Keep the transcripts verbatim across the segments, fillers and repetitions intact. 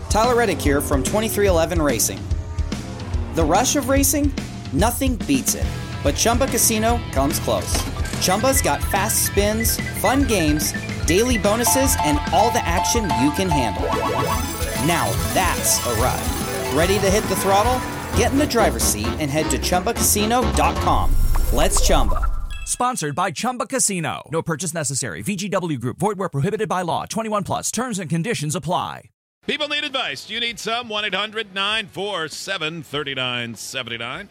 Tyler Reddick here from twenty-three eleven Racing. The rush of racing? Nothing beats it. But Chumba Casino comes close. Chumba's got fast spins, fun games, daily bonuses, and all the action you can handle. Now that's a ride. Ready to hit the throttle? Get in the driver's seat and head to Chumba Casino dot com. Let's Chumba. Sponsored by Chumba Casino. No purchase necessary. V G W Group. Void where prohibited by law. twenty-one plus. Terms and conditions apply. People need advice. Do you need some? one eight hundred nine four seven three nine seven nine.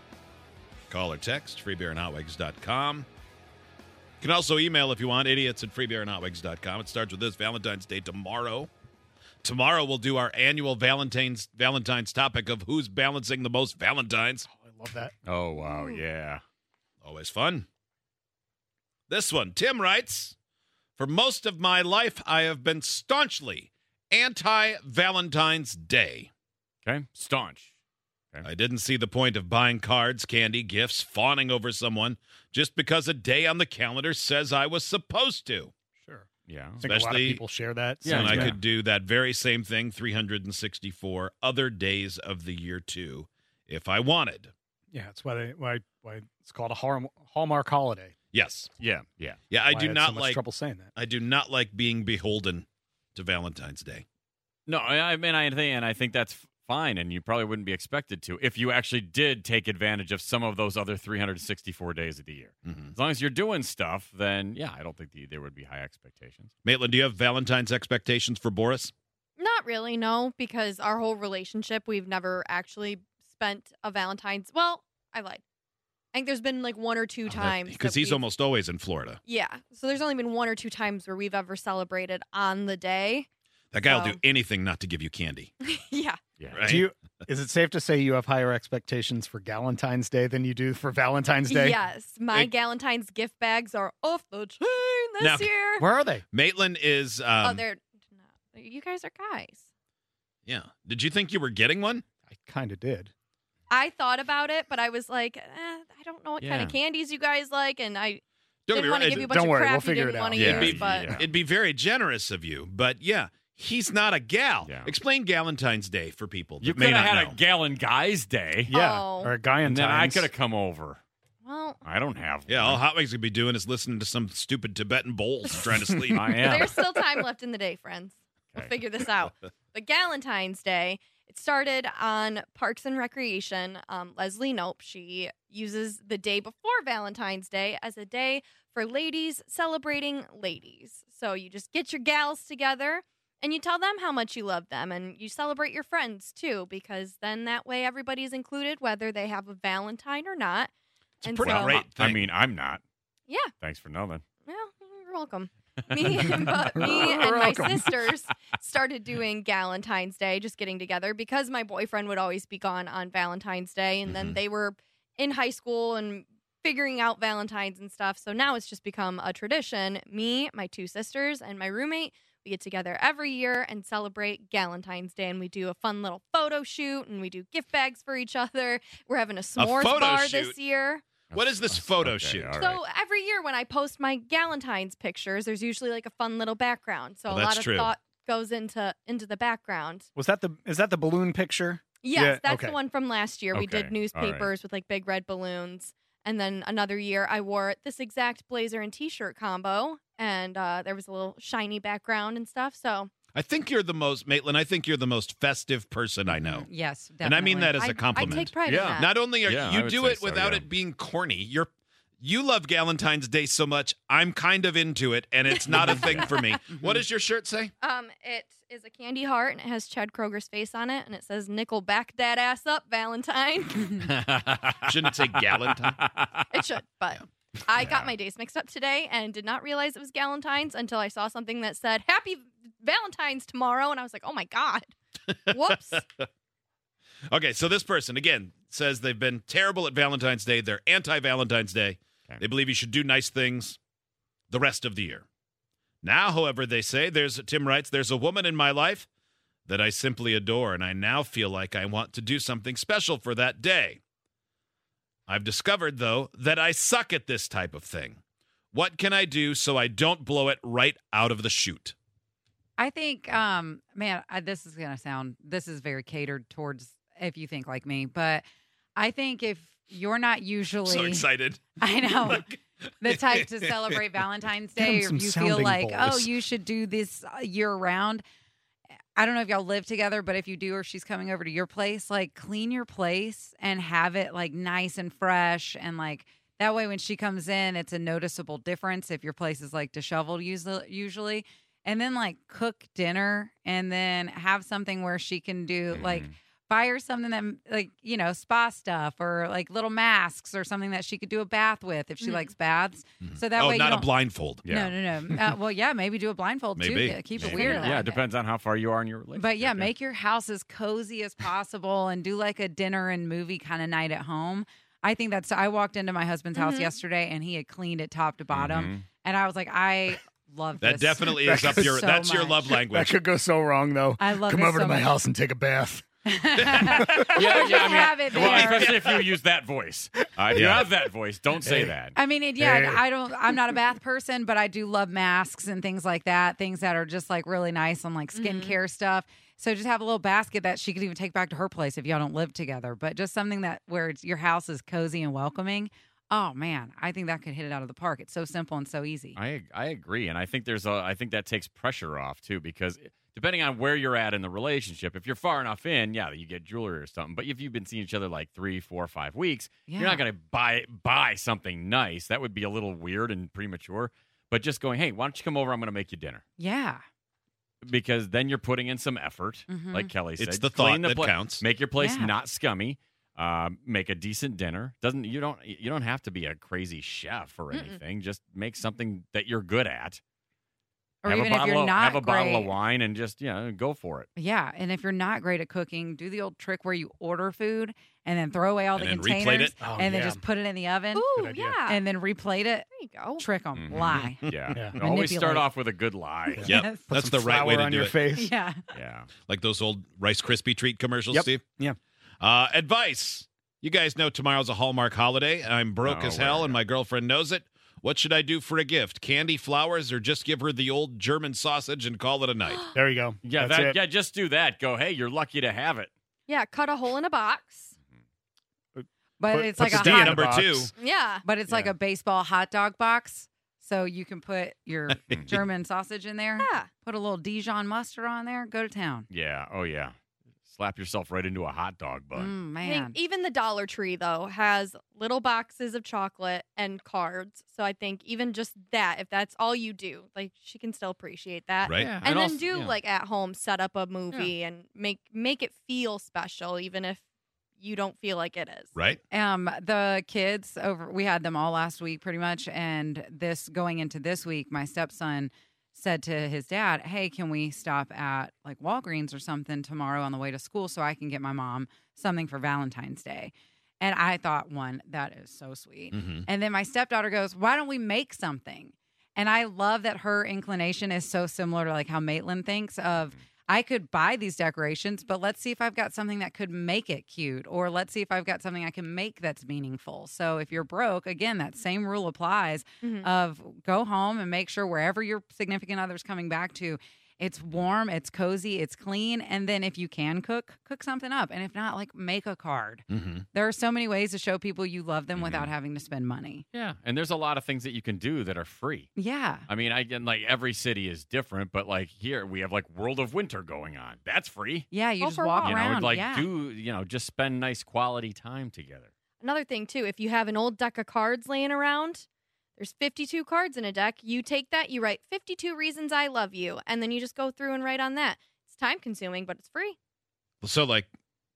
Call or text. free beer and hot wigs dot com. You can also email if you want. Idiots at free beer and hot wigs dot com. It starts with this. Valentine's Day tomorrow. Tomorrow we'll do our annual Valentine's Valentine's topic of who's balancing the most Valentines. Oh, I love that. Oh, wow, yeah. Always fun. This one, Tim writes, for most of my life, I have been staunchly anti-Valentine's Day. Okay, staunch. Okay. I didn't see the point of buying cards, candy, gifts, fawning over someone just because a day on the calendar says I was supposed to. Sure. Yeah. I think a lot of people share that. Yeah, and I yeah. could do that very same thing three hundred sixty-four other days of the year, too, if I wanted. Yeah, that's why, they, why, why it's called a Hallmark, Hallmark holiday. Yes. Yeah, yeah. Yeah, I Why do had not so much like trouble saying that. I do not like being beholden to Valentine's Day. No, I I mean, I think, and I think that's fine, and you probably wouldn't be expected to if you actually did take advantage of some of those other three hundred sixty-four days of the year. Mm-hmm. As long as you're doing stuff, then, yeah, I don't think the, there would be high expectations. Maitland, do you have Valentine's expectations for Boris? Not really, no, because our whole relationship, we've never actually spent a Valentine's. Well, I lied. I think there's been like one or two times. Because that he's we've- almost always in Florida. Yeah. So there's only been one or two times where we've ever celebrated on the day. That guy will So- do anything not to give you candy. Yeah. Yeah. Right? Do you? Is it safe to say you have higher expectations for Galentine's Day than you do for Valentine's Day? Yes. My It- Galentine's gift bags are off the chain this Now- year. Where are they? Maitland is. Um, oh, they're not. You guys are guys. Yeah. Did you think you were getting one? I kind of did. I thought about it, but I was like, eh, I don't know what kind Yeah. of candies you guys like, and I Don't didn't be want to right. give you a bunch Don't of worry, crap we'll you figure didn't it want to out. Yeah. use. Be- But yeah. It'd be very generous of you, but yeah, he's not a gal. Yeah. Explain Galentine's Day for people that You may could have not had know. a gallon guys day, Yeah, Oh. or a guy in and then I could have come over. well, I don't have Yeah, one. all Hot Wings could be doing is listening to some stupid Tibetan bowls trying to sleep. I am. there's still time left in the day, friends. We'll Okay. figure this out. But Galentine's Day, it started on Parks and Recreation. Um, Leslie Nope, she uses the day before Valentine's Day as a day for ladies celebrating ladies. So you just get your gals together and you tell them how much you love them, and you celebrate your friends too, because then that way everybody's included, whether they have a Valentine or not. It's a And pretty so- great thing. I mean, I'm not. Yeah. Thanks for nothing. Well, you're welcome. Me, but me and my Welcome. sisters started doing Galentine's Day, just getting together because my boyfriend would always be gone on Valentine's Day, and then Mhm. they were in high school and figuring out Valentine's and stuff. So now it's just become a tradition. Me, my two sisters, and my roommate, we get together every year and celebrate Galentine's Day, and we do a fun little photo shoot, and we do gift bags for each other. We're having a s'mores photo bar shoot? this year. What is this photo shoot? all So right. every year when I post my Galentine's pictures, there's usually like a fun little background. So Oh, a that's lot of true. thought goes into into the background. Was that the? Is that the balloon picture? Yes, Yeah, that's okay. the one from last year. We Okay, did newspapers with like big red balloons. And then another year I wore this exact blazer and t-shirt combo, and uh, there was a little shiny background and stuff. So I think you're the most, Maitland, I think you're the most festive person I know. Yes, definitely. And I mean that as I, a compliment. I take pride Yeah. in that. Not only are Yeah, I you would do say it so, without yeah. it being corny, you're you love Galentine's Day so much, I'm kind of into it, and it's not a thing for me. What does your shirt say? Um, it is a candy heart, and it has Chad Kroger's face on it, and it says "Nickel back that ass up, Valentine." Shouldn't it say Galentine? It should, but I got my days mixed up today and did not realize it was Galentine's until I saw something that said Happy Valentine's tomorrow, and I was like, oh my God. Whoops. Okay, so this person, again, says they've been terrible at Valentine's Day. They're anti-Valentine's Day. Okay. They believe you should do nice things the rest of the year. Now, however, they say, there's Tim writes, there's a woman in my life that I simply adore, and I now feel like I want to do something special for that day. I've discovered, though, that I suck at this type of thing. What can I do so I don't blow it right out of the chute? I think, um, man, I, this is going to sound, this is very catered towards if you think like me, but I think if you're not usually. So excited. I know. The type to celebrate Valentine's Get 'em Day, or some you feel sounding like, oh, bowls. you should do this year round. I don't know if y'all live together, but if you do, or she's coming over to your place, like clean your place and have it like nice and fresh. And like that way, when she comes in, it's a noticeable difference if your place is like disheveled usually. usually. And then like cook dinner and then have something where she can do like buy her something that like, you know, spa stuff or like little masks or something that she could do a bath with if she Mhm. likes baths. So that oh, way not you a don't, blindfold. No, no, no. Uh, well, yeah, maybe do a blindfold Maybe. too. Keep Maybe. it weird. Yeah, it depends on how far you are in your relationship. But yeah, make your house as cozy as possible and do like a dinner and movie kind of night at home. I think that's, I walked into my husband's house Mhm. yesterday and he had cleaned it top to bottom. Mhm. And I was like, I love That this. definitely That is up could your. so that's your much. love That language. could go so wrong, though. I love Come this over so to my much. house and take a bath. Yeah, yeah. Just I mean, have it well, there. especially if you use that voice. Uh, if you Yeah. have that voice, don't say Hey. that. I mean, it, yeah, Hey. I don't, I'm not a bath person, but I do love masks and things like that. Things that are just like really nice on like skincare stuff. So just have a little basket that she could even take back to her place if y'all don't live together. But just something that where it's, your house is cozy and welcoming. Oh man, I think that could hit it out of the park. It's so simple and so easy. I I agree, and I think there's a I think that takes pressure off too, because depending on where you're at in the relationship, if you're far enough in, yeah, you get jewelry or something. But if you've been seeing each other like three, four, five weeks, Yeah. you're not going to buy buy something nice. That would be a little weird and premature. But just going, hey, why don't you come over? I'm going to make you dinner. Yeah. Because then you're putting in some effort, Mhm. like Kelly said. It's the Clean thought that pla- counts. Make your place Yeah. not scummy. Um, make a decent dinner. Doesn't you don't you don't have to be a crazy chef or Mm-mm. anything. Just make something that you're good at. Or have even a if bottle you're of, not have a bottle of great- wine and just you know go for it. Yeah, and if you're not great at cooking, do the old trick where you order food and then throw away all And the then replate containers it? Oh, and then yeah. just put it in the oven Ooh, Good idea. yeah. and then replate it. there you go. Trick them, Mhm. lie. Yeah, Yeah. always start Manipulate. off with a good lie. Yep, Yes. Put that's some the right way flour to on do your it. face. Yeah. Yeah. Like those old Rice Krispie treat commercials, Yep. Steve. Yeah. Uh, advice. You guys know tomorrow's a Hallmark holiday. I'm broke Oh, as hell, well, and my girlfriend knows it. What should I do for a gift? Candy, flowers, or just give her the old German sausage and call it a night? There you go. Yeah, That's that, it. yeah, just do that. Go, hey, you're lucky to have it. Yeah, cut a hole in a box. But Put- it's put like a Steve hot, in number box. two. Yeah. but it's like Yeah. a baseball hot dog box. So you can put your German sausage in there, Yeah. put a little Dijon mustard on there, go to town. Yeah. Oh yeah. Slap yourself right into a hot dog bun. Mm, I man. think even the Dollar Tree, though, has little boxes of chocolate and cards. So I think even just that, if that's all you do, like she can still appreciate that. Right? Yeah, And, then also- do yeah. like at home, set up a movie and make make it feel special, even if you don't feel like it is. Right? Um, the kids over, we had them all last week pretty much. And this going into this week, my stepson said to his dad, hey, can we stop at like Walgreens or something tomorrow on the way to school so I can get my mom something for Valentine's Day? And I thought, one, that is so sweet. Mm-hmm. And then my stepdaughter goes, why don't we make something? And I love that her inclination is so similar to like how Maitland thinks of, I could buy these decorations, but let's see if I've got something that could make it cute, or let's see if I've got something I can make that's meaningful. So if you're broke, again, that same rule applies Mhm. of go home and make sure wherever your significant other's coming back to, it's warm, it's cozy, it's clean. And then if you can cook, cook something up. And if not, like make a card. Mm-hmm. There are so many ways to show people you love them Mhm. without having to spend money. Yeah, and there's a lot of things that you can do that are free. Yeah. I mean, I and like every city is different, but like here we have like World of Winter going on. That's free. Yeah, you Go just for a walk walk. You know, around. like yeah. do you know just spend nice quality time together. Another thing, too, if you have an old deck of cards laying around, there's fifty-two cards in a deck. You take that, you write fifty-two reasons I love you, and then you just go through and write on that. It's time consuming, but it's free. So, like,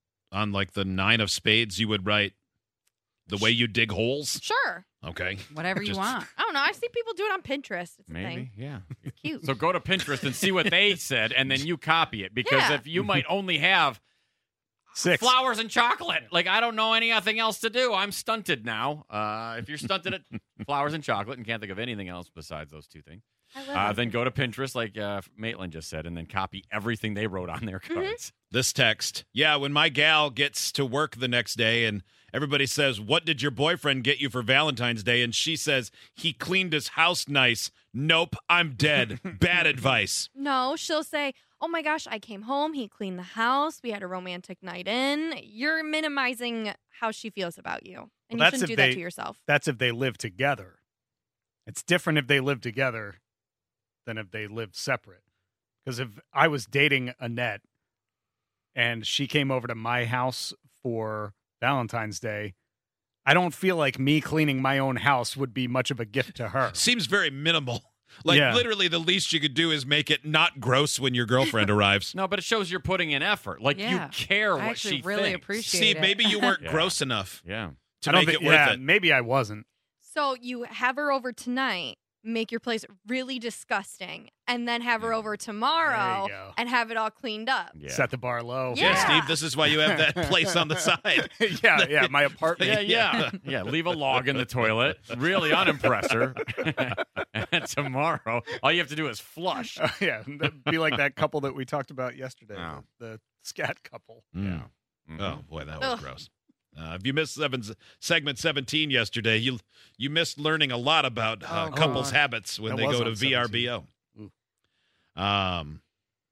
on like the nine of spades, you would write the way you dig holes. Sure. Okay. Whatever you Just- want. I don't know. I see people do it on Pinterest. It's a Maybe, thing. yeah. It's cute. So go to Pinterest and see what they said, and then you copy it because Yeah. if you might only have Six. flowers and chocolate, like I don't know anything else to do. I'm stunted now. Uh, if you're stunted at flowers and chocolate and can't think of anything else besides those two things, I love uh, it. then go to Pinterest, like uh, Maitland just said, and then copy everything they wrote on their cards. This text. Yeah, when my gal gets to work the next day and everybody says, what did your boyfriend get you for Valentine's Day? And she says, he cleaned his house nice. Nope, I'm dead. Bad advice. No, she'll say, oh my gosh, I came home. He cleaned the house. We had a romantic night in. You're minimizing how she feels about you. And Well, you that's shouldn't if do that they- to yourself. That's if they live together. It's different if they live together than if they live separate. Because if I was dating Annette and she came over to my house for Valentine's Day, I don't feel like me cleaning my own house would be much of a gift to her. Seems very minimal. Like, Yeah. literally, the least you could do is make it not gross when your girlfriend arrives. No, but it shows you're putting in effort. Like Yeah. you care I what actually she really thinks. appreciate See, it. maybe you weren't Yeah. gross enough Yeah. to I don't make think- it worth yeah, it. maybe I wasn't. So you have her over tonight, make your place really disgusting, and then have her over tomorrow There you go. and have it all cleaned up. Yeah. Set the bar low. Yeah, Yeah. Steve, this is why you have that place on the side. yeah, yeah, my apartment. Yeah, yeah, yeah. Leave a log in the toilet. Really unimpress her. And tomorrow, all you have to do is flush. Uh, yeah, that'd be like that couple that we talked about yesterday, Oh. the scat couple. Mm. Mhm. Oh, boy, that was Ugh. gross. Uh, if you missed seven, segment seventeen yesterday, you you missed learning a lot about uh, Oh, couples' God. habits when That they was go to on V R B O. Ooh. Um,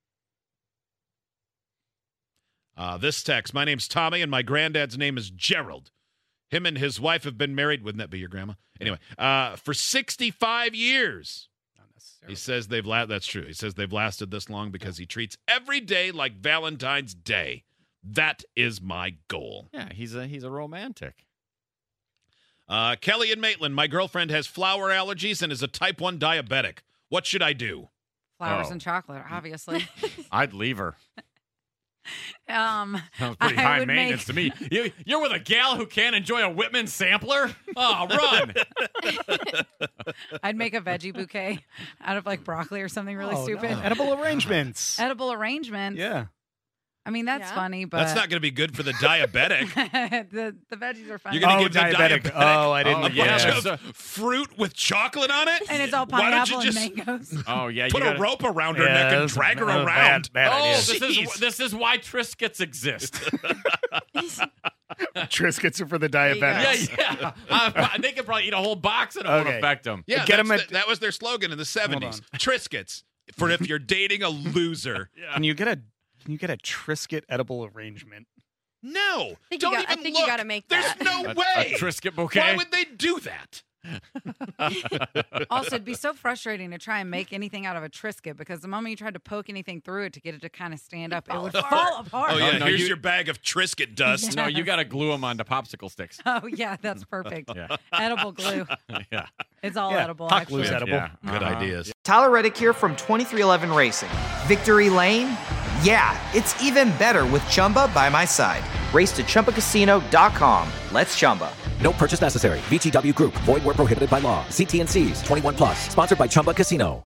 uh, this text, my name's Tommy and my granddad's name is Gerald. Him and his wife have been married. Wouldn't that be your grandma? Anyway, uh, for sixty-five years. Not He necessarily. says they've la- that's true. He says they've lasted this long because he treats every day like Valentine's Day. That is my goal. Yeah, he's a he's a romantic. Uh, Kelly and Maitland, my girlfriend has flour allergies and is a type one diabetic. What should I do? Flowers Oh. and chocolate, obviously. I'd leave her. um, Sounds pretty I high would maintenance make- to me. You, you're with a gal who can't enjoy a Whitman sampler? Oh, run. I'd make a veggie bouquet out of like broccoli or something really Oh, stupid. no. Edible arrangements. Edible arrangements. Yeah. I mean, that's Yeah. funny, but That's not going to be good for the diabetic. the the veggies are funny. You're gonna Oh, give the diabetic. diabetic Oh, I didn't. Oh, a yeah. bunch yeah. of fruit with chocolate on it? and it's all Why don't you pineapple just and mangoes. Oh, yeah. You put gotta, a rope around her Yeah, neck and that's drag her a bad- around? bad Oh, idea. this Jeez. is this is why Triscuits exist. Triscuits are for the There you go. diabetics. yeah, yeah. Uh, they could probably eat a whole box and it won't Okay. affect them. Yeah, Get that's 'em at- the- that was their slogan in the seventies. on. Triscuits for if you're dating a loser. Can you get a Can you get a Triscuit edible arrangement? No, think you don't got- I even think you look. baked make There's that. no A, way. a Triscuit bouquet. Why would they do that? Also, it'd be so frustrating to try and make anything out of a Triscuit because the moment you tried to poke anything through it to get it to kind of stand up, it would fall apart. Oh, yeah, no, here's you- your bag of Triscuit dust. No, you got to glue them onto popsicle sticks. Oh, yeah, that's perfect. Yeah. Edible glue. Yeah. It's all Yeah, edible, hot actually. glue's edible. Yeah. Good Uh-huh. ideas. Tyler Reddick here from twenty-three eleven Racing. Victory Lane? Yeah, it's even better with Chumba by my side. Race to Chumba Casino dot com. Let's Chumba. No purchase necessary. V G W Group. Void where prohibited by law. See T and C's. twenty-one plus. Sponsored by Chumba Casino.